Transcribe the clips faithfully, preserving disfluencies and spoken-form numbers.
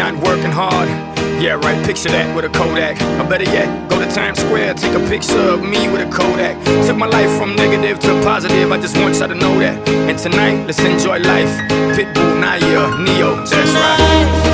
not working hard. Yeah, right, picture that with a Kodak. Or better yet, go to Times Square, take a picture of me with a Kodak. Took my life from negative to positive, I just want y'all to know that. And tonight, let's enjoy life. Pitbull, Naya, Neo, that's right.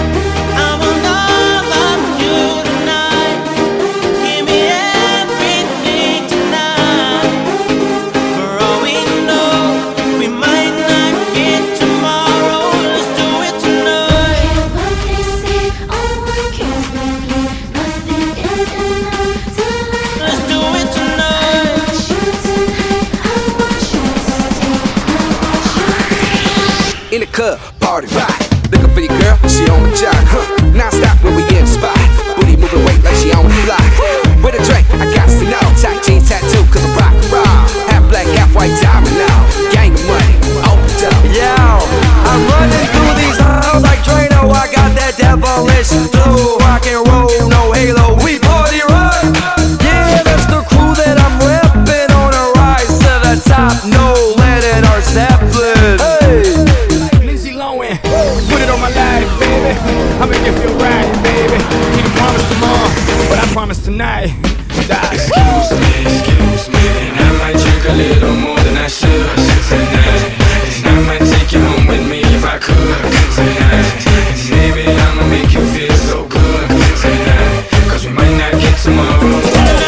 In the club, party rock. Looking for your girl, she on the job, huh? Non-stop when we in the spot. Booty moving weight like she on the block. With a drink, I got to know. Tight jeans tattoo, cause I'm rock raw. Half black, half white, diamond now. Gang of money, opened up. Yo, I'm running through these halls like Drano. I got that devilish flow. Rock and roll, no halo. We party rock. Yeah, that's the crew that I'm reppin' on a rise to the top. No lead in our Zeppelin. Hey. Put it on my life, baby. I make it feel right, baby. Can't promise tomorrow, but I promise tonight. Die. Excuse me, excuse me, and I might drink a little more than I should tonight. And I might take you home with me if I could tonight. And maybe I'ma make you feel so good tonight, cause we might not get tomorrow.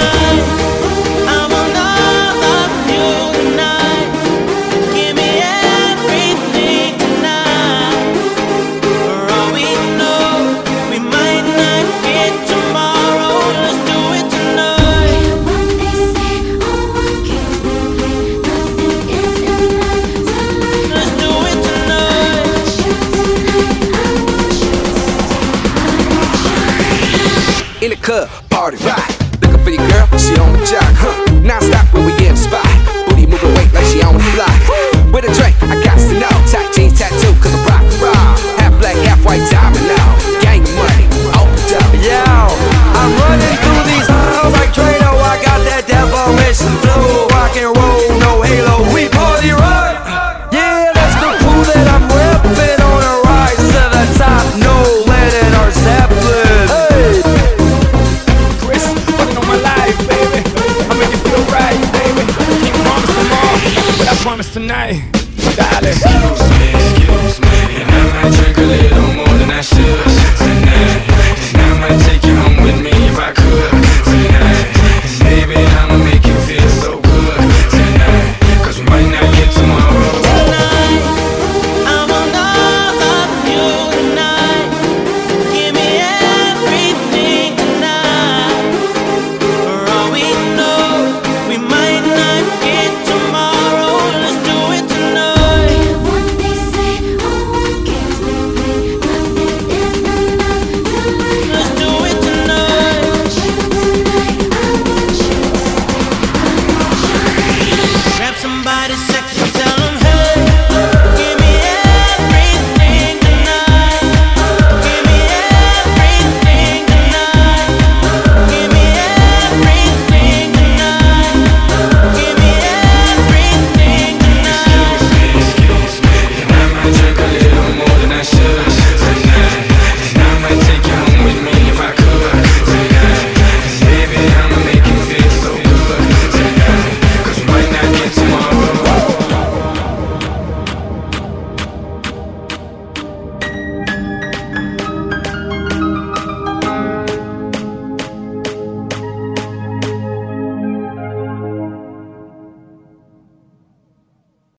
In the club, party rock. Looking for your girl, she on the job, huh? Non-stop when we in the spot. Booty moving weight like she on the block. With a drink, I got to know.